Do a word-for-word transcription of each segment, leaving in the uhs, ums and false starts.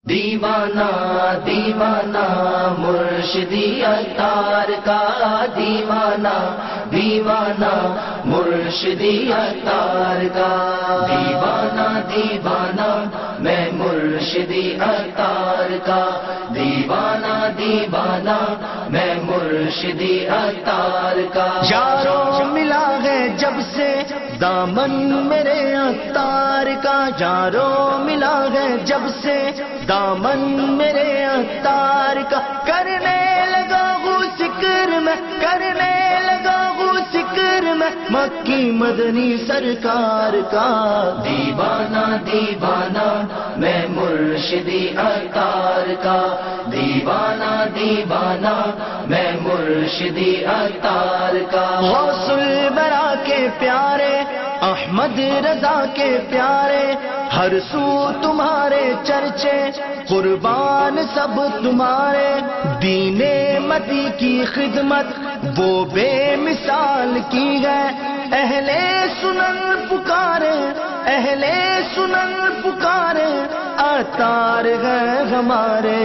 دیوانہ دیوانہ مرشدی عطار کا دیوانہ دیوانہ مرشدی عطار کا دیوانہ دیوانہ میں مرشدی عطار کا دیوانہ دیوانہ میں مرشدی عطار کا یارو ملا ہے جب سے دامن میرے عطار کا یارو ملا ہے جب سے دامن میرے عطار کا کرنے لگا ہوں ذکر میں کرنے لگا ہوں ذکر میں مکی مدنی سرکار کا دیوانہ دیوانہ میں مرشدی عطار کا دیوانہ دیوانہ میں مرشدی عطار کا غوث البرا کے پیارے احمد رضا کے پیارے ہر سو تمہارے چرچے قربان سب تمہارے دین مدی کی خدمت وہ بے مثال کی ہے اہل سنن پکارے اہل سنن پکارے عطار ہے ہمارے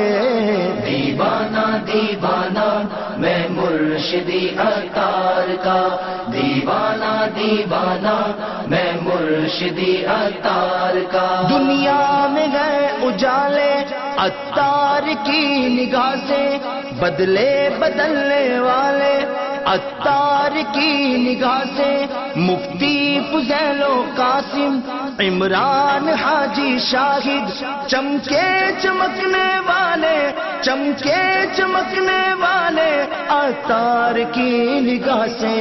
دیوانہ دیوانہ میں مرشدی عطار کا دیوانہ دیوانہ میں مرشدی عطار کا دنیا میں گئے اجالے عطار کی نگاہ سے بدلے بدلنے والے عطار کی نگاہ سے مفتی فضیل و قاسم عمران حاجی شاہد چمکے چمکنے والے چمکے چمکنے والے عطار کی نگاہ سے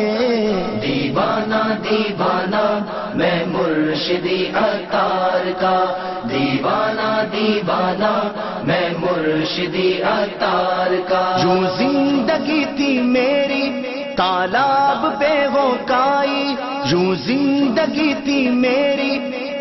دیوانہ دیوانہ میں مرشدی عطار کا دیوانہ دیوانہ میں مرشدی عطار کا جو زندگی تھی میری تالاب پہ وہ کائی یوں زندگی تھی میری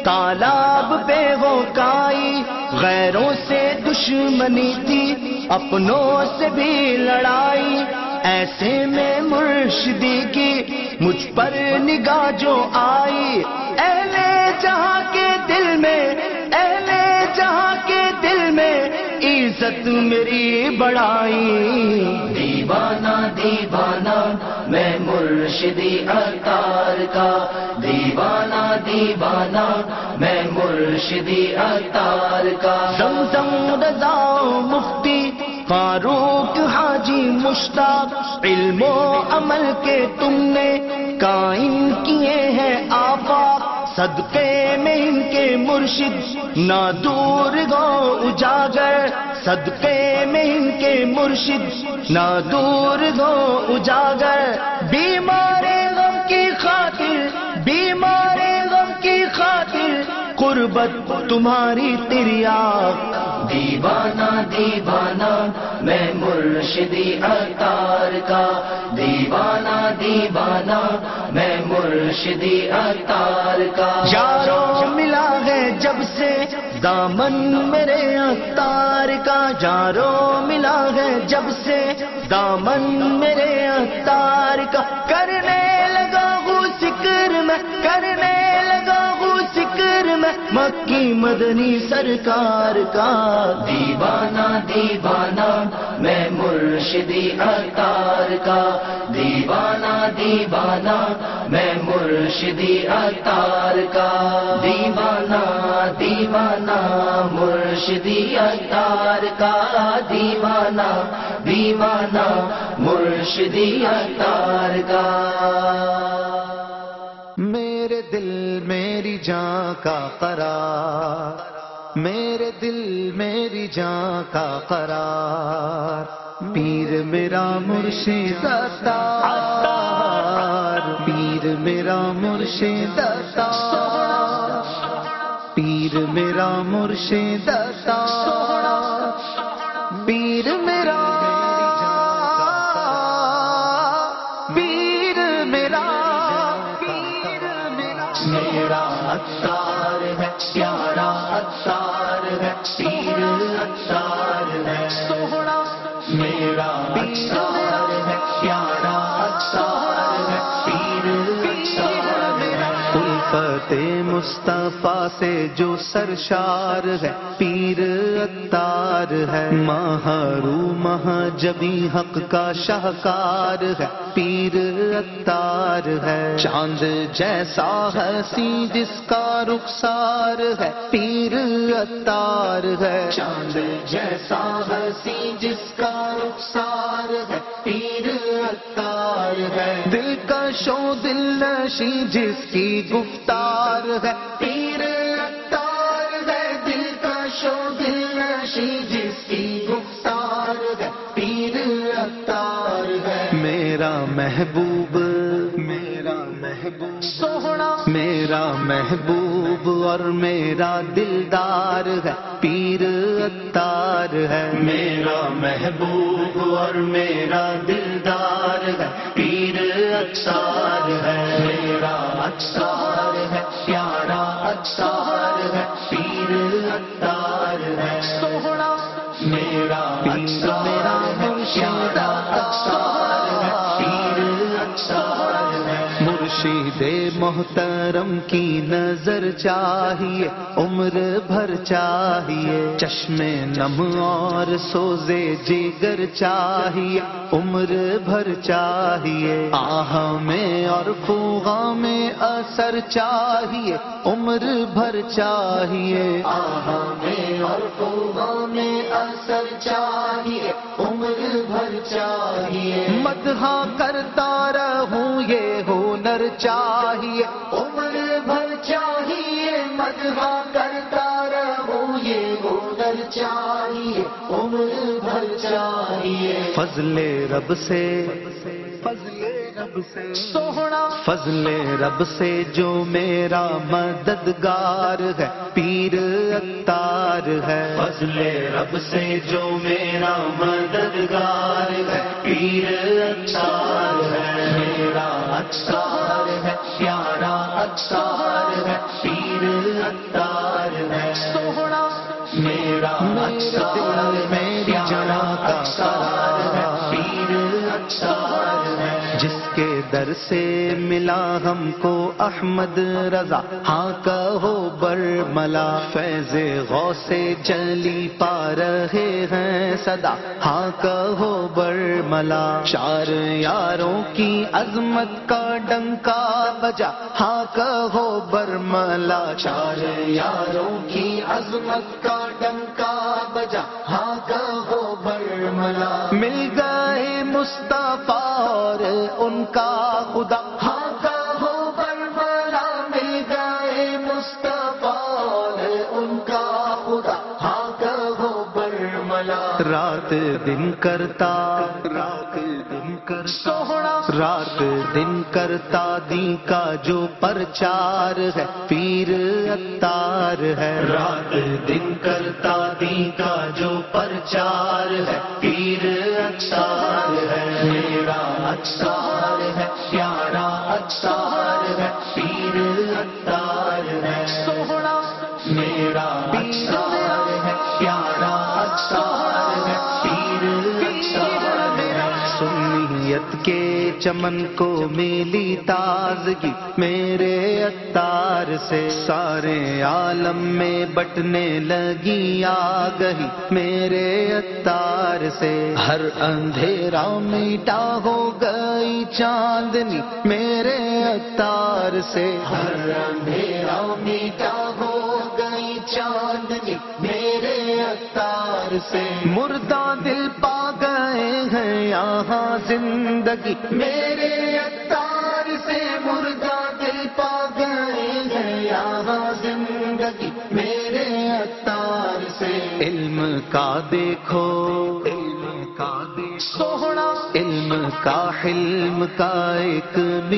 تالاب پہ وہ کائی غیروں سے دشمنی تھی اپنوں سے بھی لڑائی ایسے میں مرشدی کی مجھ پر نگاہ جو آئی اہل جہاں کے دل میں اہل جہاں کے دل میں عزت میری بڑھائی دیوانہ دیوانہ میں مرشدی عطار کا دیوانہ دیوانہ میں مرشدی عطار کا زمزم رضا مفتی فاروق حاجی مشتاق علم و عمل کے تم نے قائم کیے ہیں آفاق صدقے میں ان کے مرشد نہ دور گو اجاگر صدقے میں ان کے مرشد نہ دور گو اجاگر بیمار غم کی خاطر بیمار غم کی خاطر قربت تمہاری تریاق دیوانہ دیوانہ میں مرشدی عطار کا دیوانہ دیوانہ میں مرشدی عطار کا یارو ملا ہے جب سے دامن میرے عطار کا یارو ملا ہے جب سے دامن میرے عطار کا کرنے لگا ہوں ذکر میں کرنے لگا ہوں ذکر میں مکی مدنی سرکار کا دیوانہ دیوانہ میں مرشدی عطار کا دیوانہ دیوانہ میں مرشدی عطار کا دیوانہ دیوانہ مرشدی عطار کا دیوانہ دیوانہ مرشدی عطار کا میرے دل میری جان کا قرار میرے دل میری جان کا قرار پیر میرا مرشد عطار پیر میرا مرشد عطار پیر میرا مرشد عطار پیر میرا پیر میرا میرا عطار ہے پیارا عطار ہے پیر عطار ہے سوہنا میرا عطار ہے پیارا عطار ہے پیر عطار ہے الفت مصطفیٰ سے جو سرشار ہے پیر عطار ہے، محروم جبی حق کا شاہکار ہے، پیر عطار ہے، چاند جیسا ہنسی جس کا رخسار ہے، پیر عطار ہے، چاند جیسا ہنسی جس کا رخسار ہے، پیر عطار ہے، دل کش و دل نشی جس کی گفتار ہے، پیر عطار ہے، دل کش و دل نشی جس کی گفتار ہے، پیر عطار ہے، میرا محبوب میرا محبوب سوہنا، میرا محبوب اور میرا دلدار ہے، پیر عطار ہے، میرا محبوب اور میرا دلدار ہے، پیر عطار ہے، میرا عطار ہے، پیارا عطار ہے، پیر عطار ہے، سوہنا میرا میرا مرشد عطار ہے، پیر عطار ہے، مرشد محترم کی نظر چاہیے، عمر بھر چاہیے، چشم نم اور سوزے جگر چاہیے، عمر بھر چاہیے، آہ میں اور فوغا میں اثر چاہیے، عمر بھر چاہیے، آہ میں اور فوغا میں اثر چاہیے، عمر بھر چاہیے، مدح کرتا رہوں یہ ہنر چاہیے، عمر بھر چاہیے، مدح کرتا رہوں یہ ہنر چاہیے، عمر بھر چاہیے، فضل رب سے فضل رب سے سوہنا، فضل رب سے جو میرا مددگار ہے، پیر عطار ہے، فضل رب سے جو میرا مددگار ہے، پیر عطار ہے، میرا عطار ہے، پیارا عطار ہے، پیر عطار ہے، سوہنا میرا عطار ہے، پیارا عطار ہے، پیر عطار ہے، جس کے در سے ملا ہم کو احمد رضا، ہاں کہو برملا، فیض غوث جلی پا رہے ہیں صدا، ہاں کہو برملا، چار یاروں کی عظمت کا ڈنکا بجا، ہاں کہو برملا، چار یاروں کی عظمت کا ڈنکا بجا، ہاں کہو برملا، مل گئے مصطفیٰ اور ان کا خدا، ہاں کہو برملا، مل گئے مصطفیٰ اور ان کا خدا، ہاں کہو برملا، رات دن کرتا رات دن کر سوہنا، رات دن کرتا دین کا جو پرچار ہے، پیر عطار ہے، رات دن کرتا دین کا جو پرچار ہے، پیر عطار ہے، میرا عطار ہے، پیارا عطار ہے، پیر عطار ہے، سوہنا میرا عطار ہے، پیارا عطار ہے، پیر عطار ہے، سنیت کے چمن کو ملی تازگی میرے عطار سے، سارے عالم میں بٹنے لگی آگہی میرے عطار سے، ہر اندھیرا میٹا ہو گئی چاندنی میرے عطار سے، ہر اندھیرا میٹا ہو گئی چاندنی میرے عطار سے، مردہ دل پا گئے ہیں یہاں زندگی میرے عطار سے، مردہ دل پا گئے ہیں یہاں زندگی میرے عطار سے، علم کا دیکھو علم کا دیکھو سوہنا، علم کا حلم کا ایک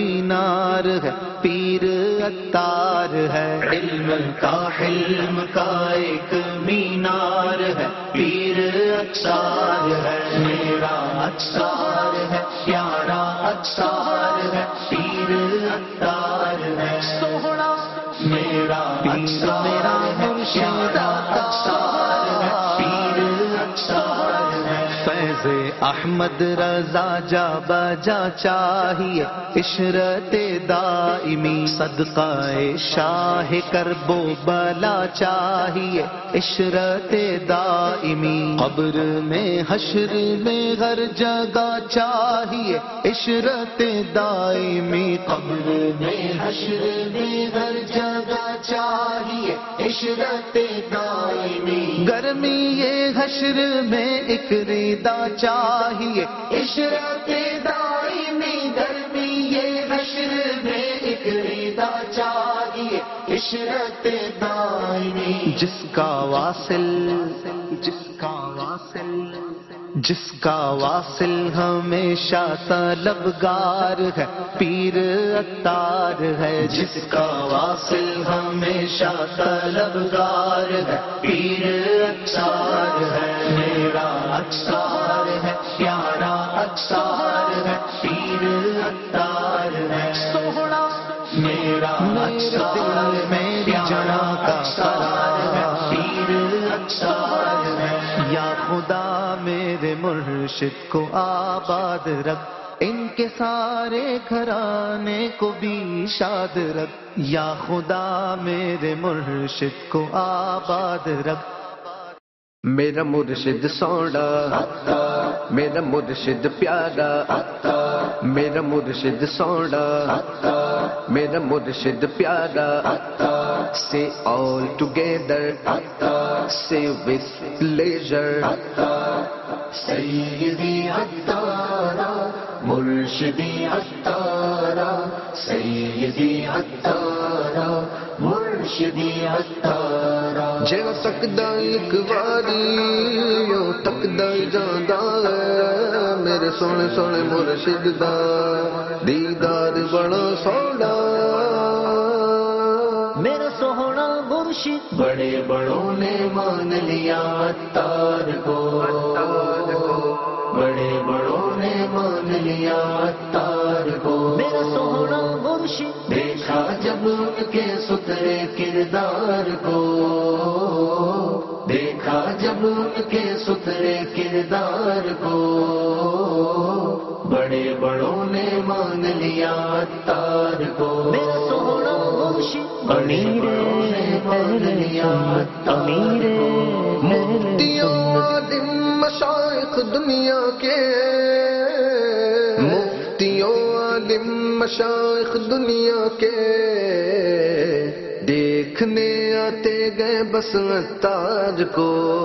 مینار ہے، پیر عطار ہے، علم کا حلم کا ایک مینار ہے، پیر عطار ہے، میرا عطار ہے، پیارا عطار ہے، پیر عطار ہے، سوہنا میرا میرا مرشد عطار ہے، پیر عطار ہے، فیض احمد رضا جا بجا چاہیے عشرت دائمی، صدقہ شاہ کرب و بلا چاہیے عشرت دائمی، قبر میں حشر میں ہر جگہ چاہیے عشرت دائمی، قبر میں حشر میں ہر جگہ چاہیے عشرت دائمی، گرمی یہ حشر میں ایک ردا چاہیے عشرت دائمی، گرمی یہ حشر میں ایک ردا چاہیے عشرت دائمی، جس کا واصل جس کا واصل جس کا واصل ہمیشہ طلبگار ہے پیر عطار ہے، جس کا واصل ہمیشہ طلبگار ہے پیر عطار ہے، میرا عطار ہے پیارا عطار ہے پیر عطار ہے، سوہنا میرا عطار میری جان کا عطار ہے پیر عطار ہے، یا خدا میرے مرشد کو آباد رکھ، ان کے سارے گھرانے کو بھی شاد رکھ، یا خدا میرے مرشد کو آباد رکھ، میرا مرشد سوڑا میرا مرشد پیارا، میرا مرشد سوڑا میرا مرشد پیارا، say all together say with pleasure، سیدی عطارا مرشدی عطارا، سیدی عطارا مرشدی عطارا، جو تکدا ایک واری یوں تکدا جاندا ہے، میرے سونے سونے مرشد دا دیدار بڑا سوڑا، میرا سوہنا مرشد بڑے بڑوں نے مان لیا عطار کو، بڑے بڑوں نے مان لیا عطار کو، میرا سوہنا مرشد دیکھا جب ان کے ستھرے کردار کو، دیکھا جب ان کے ستھرے کردار کو، بڑے بڑوں نے مان لیا عطار کو، میرا سوہنا مرشد امیر مان لیا عطار کو، مفتیوں عالم مشائخ دنیا کے، مفتیوں عالم مشائخ دنیا کے، دیکھنے آتے گئے بس عطار کو،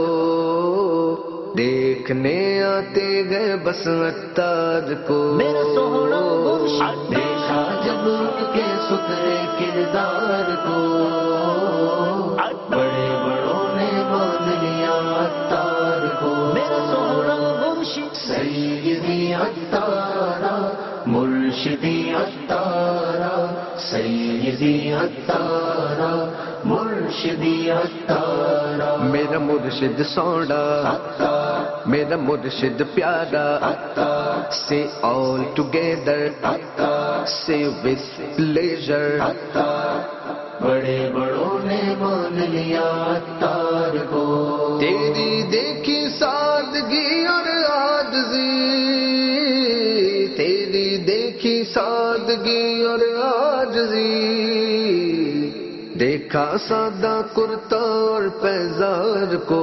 دیکھنے آتے گئے بس عطار کو، میرا سوہنا مرشد دیکھا جب ان کے ستھرے کردار کو، بڑے بڑوں نے مان لیا عطار کو، میرا سوہنا مرشد سیدی عطارا مرشدی عطارا، سیدی عطارا مرشدی عطارا، میرا مرشد سوڑا میرا مرشد پیارا، say all together say with pleasure، بڑے بڑوں نے مان لیا عطار کو، تیری دیکھی سادگی اور عاجزی، تیری دیکھی سادگی اور عاجزی، دیکھا سادہ کرتا اور پیزار کو،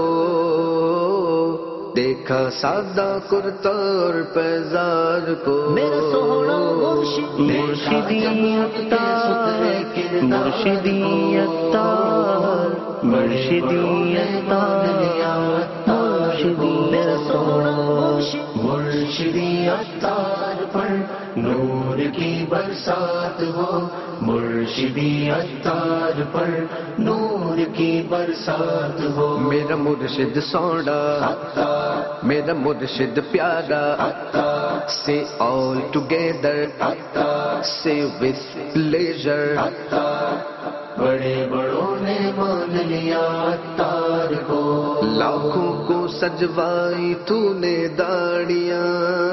دیکھا سادہ کرتا اور پیزار کو، میرا سوہنا مرشد مرشدی عطار مرشدی عطار مرشدی عطار مرشدی، میرا سوہنا مرشد مرشدی عطار پر نور کی برسات ہو، مرشدی عطار پر نور کی برسات ہو، میرا مرشد سوڑا میرا مرشد پیارا، say all together say with pleasure، بڑے بڑوں نے مان لیا عطار کو، لاکھوں کو سجوائی تو نے داڑیاں،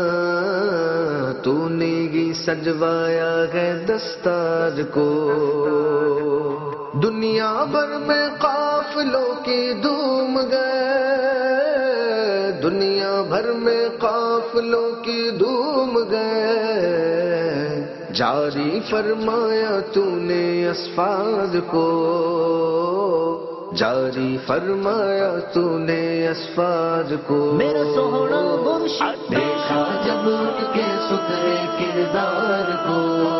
تو نے ہی سجوایا ہے دستار کو، دنیا بھر میں قافلوں کی دھوم گئے، دنیا بھر میں قافلوں کی دھوم گئے، جاری فرمایا تو نے اسفار کو، جاری فرمایا تو نے اسفار کو۔ میرا سوہنا مرشد دیکھا جب ان کے ستھرے کردار کو،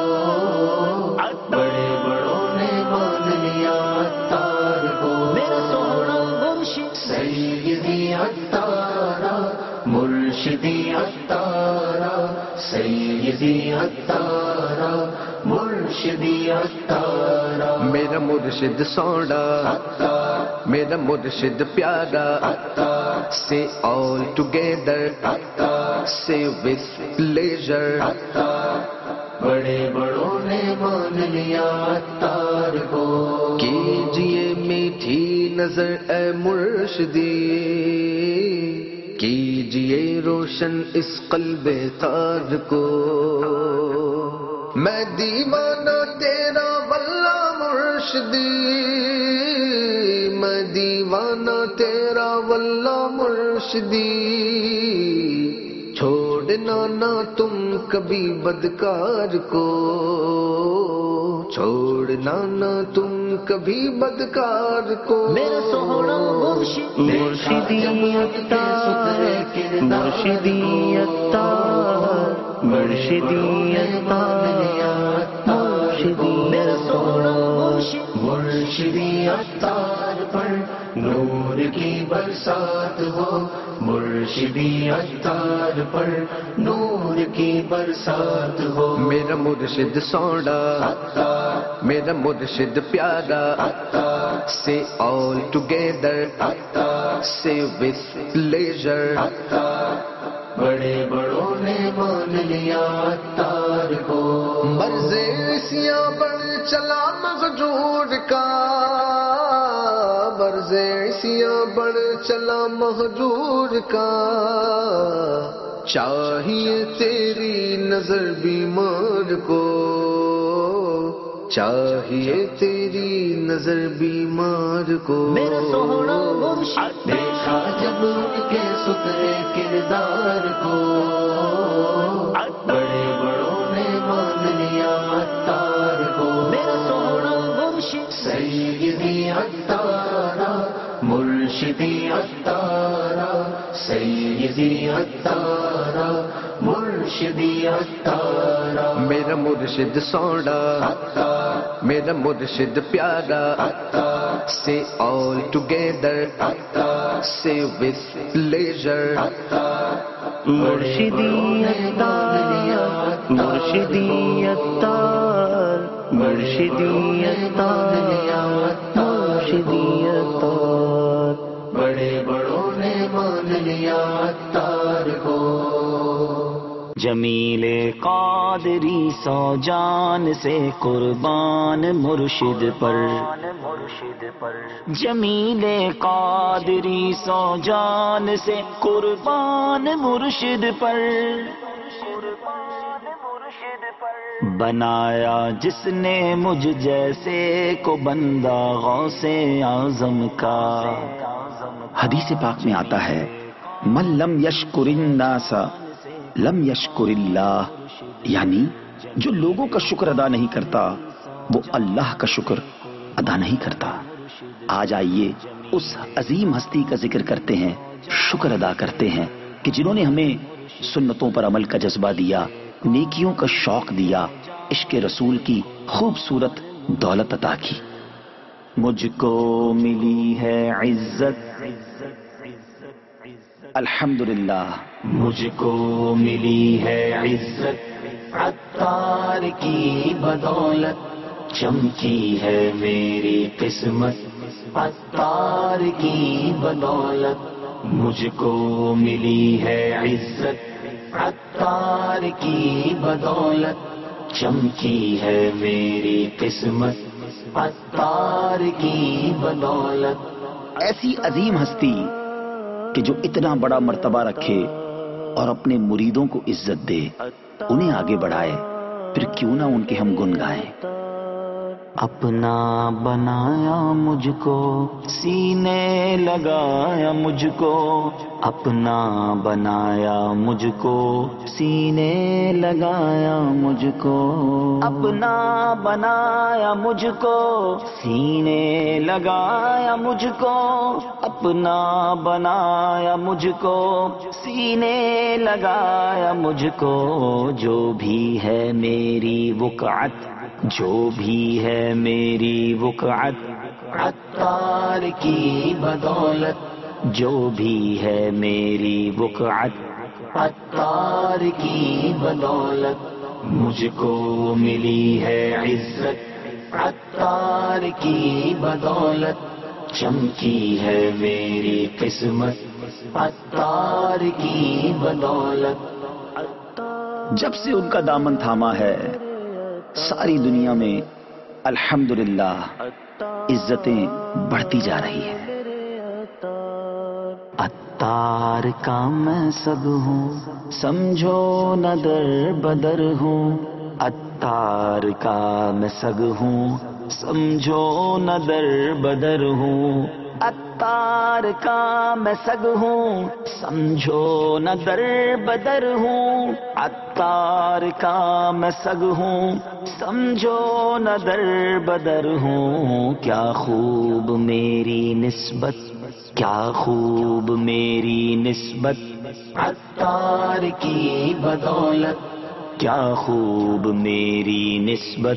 بڑے بڑوں نے مان لیا عطار کو۔ میرا سوہنا مرشد سیدی عطارا مرشدی عطارا، سیدی عطارا مرشدی عطارا۔ میرا مرشد سوڑا، میرا مرشد پیارا، say all together, say with pleasure. بڑے بڑوں نے مان لیا عطار کو، کیجئے میٹھی نظر اے مرشدی، کیجئے روشن اس قلب تار کو۔ میں دیوانہ تیرا واللہ مرشدی، میں دیوانہ تیرا واللہ مرشدی، چھوڑنا نہ تم کبھی بدکار کو، چھوڑنا نہ تم کبھی بدکار کو۔ میرا سوہنا مرشد مرشدی عطار، مرشدی عطار، مرشدی عطار، میرا سوہنا مرشد مرشدی عطار پر نور کی برسات ہو، مرشدی عطار پر نور کی برسات ہو۔ میرا مرشد سوڑا، میرا مرشد پیارا، say all together, say with pleasure. بڑے بڑوں نے مان لیا عطار کو، مرض عیسیاں بڑھ چلا مہجور کا، مرض عیسیاں بڑھ چلا مہجور کا، چاہیے تیری نظر بیمار کو، چاہیے تیری نظر بیمار کو۔ میرا سوہنا مرشد دیکھا جب ان کے ستھرے کردار کو، بڑے بڑوں نے مان لیا عطار کو۔ میرا سوہنا مرشد سیدی عطارا مرشدی عطارا، سیدی عطارا مرشدی عطارا۔ میرا مرشد سوڑا، میرا مرشد پیارا، say all together, say with pleasure. مرشدی Attar, مرشدی Attar, مرشدی Attar, مرشدی Attar. بڑے بڑوں نے مان لیا عطار کو، جمیل قادری سو جان سے قربان مرشد پر، جمیل قادری سو جان سے قربان مرشد پر، بنایا جس نے مجھ جیسے کو بندہ غوث اعظم کا۔ حدیث پاک میں آتا ہے من لم یشکر الناس لم یشکر اللہ، یعنی جو لوگوں کا شکر ادا نہیں کرتا وہ اللہ کا شکر ادا نہیں کرتا۔ آج آئیے اس عظیم ہستی کا ذکر کرتے ہیں، شکر ادا کرتے ہیں کہ جنہوں نے ہمیں سنتوں پر عمل کا جذبہ دیا، نیکیوں کا شوق دیا، عشق رسول کی خوبصورت دولت عطا کی۔ مجھ کو ملی ہے عزت الحمدللہ، مجھ کو ملی ہے عزت، عطار کی بدولت چمکی ہے میری قسمت، عطار کی بدولت مجھ کو ملی ہے عزت، عطار کی بدولت چمکی ہے میری قسمت، عطار کی بدولت۔ ایسی عظیم ہستی کہ جو اتنا بڑا مرتبہ رکھے اور اپنے مریدوں کو عزت دے، انہیں آگے بڑھائے، پھر کیوں نہ ان کے ہم گن گائیں۔ اپنا بنایا مجھ کو، سینے لگایا مجھ کو، اپنا بنایا مجھ کو، سینے لگایا مجھ کو، اپنا بنایا مجھ کو، سینے لگایا مجھ کو، اپنا بنایا مجھ کو، سینے لگایا مجھ کو، جو بھی ہے میری وقعت، جو بھی ہے میری وقعت، عطار کی بدولت، جو بھی ہے میری وقعت، عطار کی بدولت، مجھ کو ملی ہے عزت، عطار کی بدولت، چمکی ہے میری قسمت، عطار کی بدولت۔ جب سے ان کا دامن تھاما ہے ساری دنیا میں الحمدللہ عزتیں بڑھتی جا رہی ہیں۔ عطار کا میں سگ ہوں، سمجھو نہ در بدر ہوں، عطار کا میں سگ ہوں، سمجھو نہ در بدر ہوں، عطار کا میں سگ ہوں، سمجھو نہ در بدر ہوں، عطار کا میں سگ ہوں، سمجھو نہ در بدر ہوں، کیا خوب میری نسبت، کیا خوب میری نسبت، عطار کی بدولت، کیا خوب میری نسبت،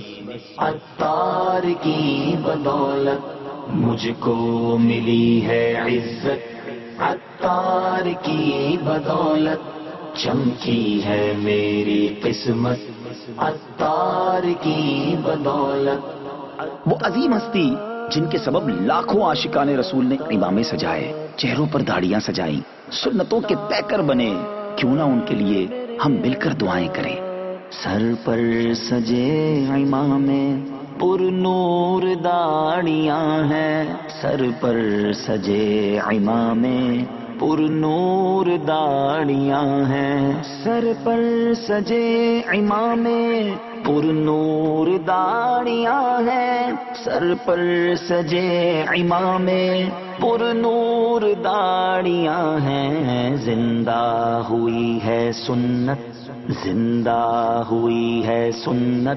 عطار کی بدولت، مجھ کو ملی ہے عزت، عطار کی بدولت، چمکی ہے میری قسمت، عطار کی بدولت۔ وہ عظیم ہستی جن کے سبب لاکھوں عاشقان رسول نے امامے سجائے، چہروں پر داڑیاں سجائیں، سنتوں کے پیکر بنے، کیوں نہ ان کے لیے ہم مل کر دعائیں کریں۔ سر پر سجے امامے پر نور داڑیاں ہیں، سر پر سجے امامے پر نور داڑیاں ہیں، سر پر سجے امامے پر نور داڑیاں ہیں، سر پر سجے امامے پر نور داڑیاں ہیں، زندہ ہوئی ہے سنت، زندہ ہوئی ہے سنت،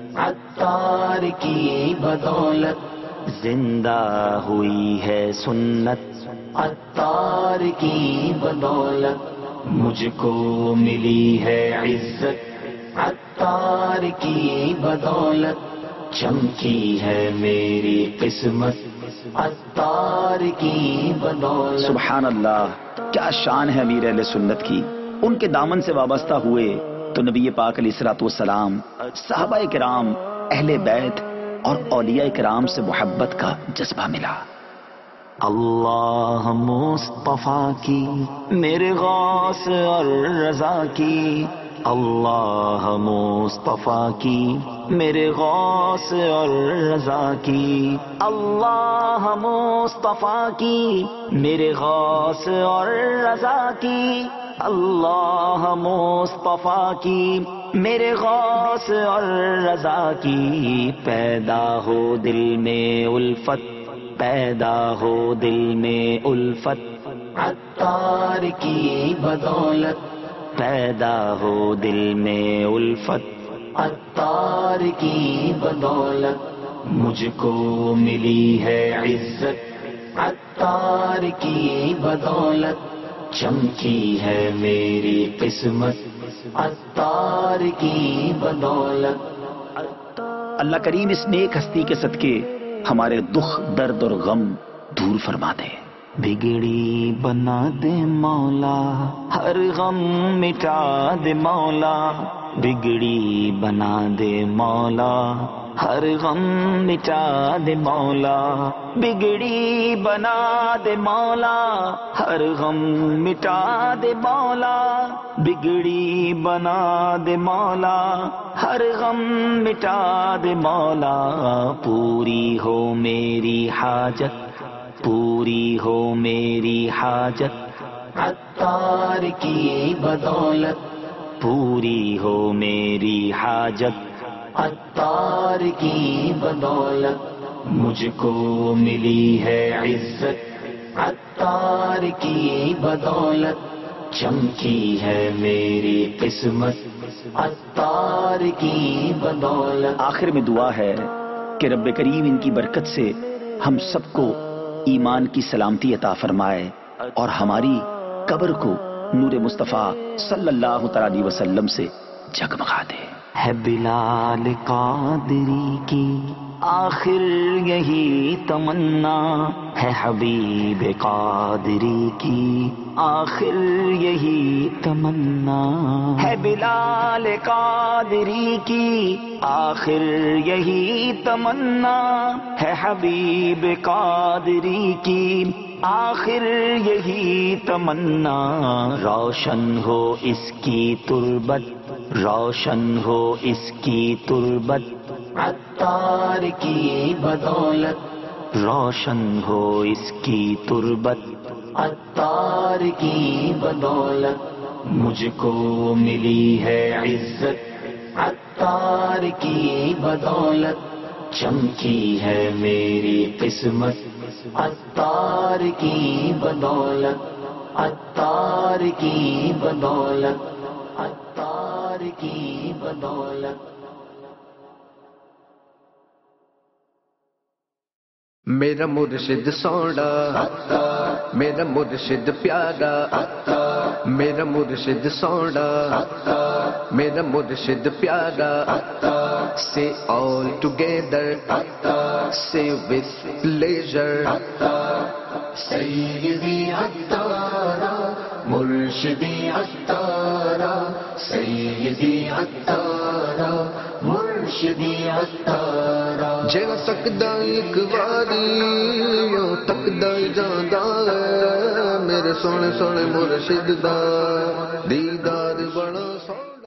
عطار کی بدولت، زندہ ہوئی ہے سنت، عطار کی بدولت، مجھ کو ملی ہے عزت، عطار کی بدولت، چمکی ہے میری قسمت، عطار کی بدولت۔ سبحان اللہ، کیا شان ہے امیر اہل سنت کی۔ ان کے دامن سے وابستہ ہوئے تو نبی پاک علیہ الصلوۃ والسلام، صحابہ کرام، اہل بیت اور اولیاء کرام سے محبت کا جذبہ ملا۔ اللہ مصطفیٰ کی میرے غوث اور رضا کی، اللہ مصطفیٰ کی میرے غوث اور رضا کی، اللہ مصطفیٰ کی میرے غوث اور رضا کی، اللہ مصطفیٰ کی میرے غوث اور رضا کی، پیدا ہو دل میں الفت، پیدا ہو دل میں الفت، عطار کی بدولت، پیدا ہو دل میں الفت، عطار کی بدولت، مجھ کو ملی ہے عزت، عطار کی بدولت، چمکی ہے میری قسمت، عطار کی بدولت۔ اللہ کریم اس نیک ہستی کے صدقے ہمارے دکھ، درد اور غم دور فرما دے۔ بگڑی بنا دے مولا، ہر غم مٹا دے مولا، بگڑی بنا دے مولا، ہر غم مٹا دے مولا، بگڑی بنا دے مولا، ہر غم مٹا دے مولا، بگڑی بنا دے مولا، ہر غم مٹا دے مولا، پوری ہو میری حاجت، پوری ہو میری حاجت، عطار کی بدولت، پوری ہو میری حاجت، عطار کی بدولت مجھ کو ملی ہے عزت، عطار کی بدولت چمکی ہے میری قسمت، عطار کی بدولت۔ آخر میں دعا ہے کہ رب کریم ان کی برکت سے ہم سب کو ایمان کی سلامتی عطا فرمائے اور ہماری قبر کو نور مصطفیٰ صلی اللہ تعالی علیہ وسلم سے جگمگا دے۔ ہے بلال قادری کی آخر یہی تمنا، ہے حبیب قادری کی آخر یہی تمنا، ہے بلال قادری کی آخر یہی تمنا، ہے حبیب قادری کی آخر یہی تمنا، روشن ہو اس کی تربت، روشن ہو اس کی تربت، عطار کی بدولت روشن ہو اس کی تربت، عطار کی بدولت مجھ کو ملی ہے عزت، عطار کی بدولت چمکی ہے میری قسمت، عطار کی بدولت، عطار کی بدولت، عطار کی بدولت۔ میرا مرشد سونا، میرا مرشد پیارا، میرا مرشد سونا، میرا مرشد پیارا، say all together, say with pleasure، سیدی عطارا مرشدی عطارا، سیدی عطارا مرشدی عطارا، جڑا تکدا ایک واری او تکدا ہی جاندا ہے، میرے سونے سونے مرشد دا دیدار